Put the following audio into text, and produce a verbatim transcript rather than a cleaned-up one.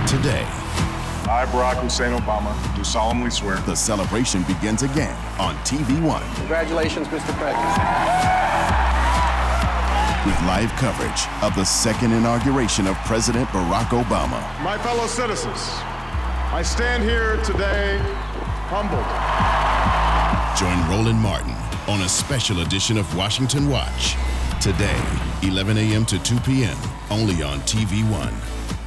today. I, Barack Hussein Obama, do solemnly swear. The celebration begins again on T V One. Congratulations, Mister President. With live coverage of the second inauguration of President Barack Obama. My fellow citizens, I stand here today humbled. Join Roland Martin on a special edition of Washington Watch. Today, eleven a.m. to two p.m., only on T V One.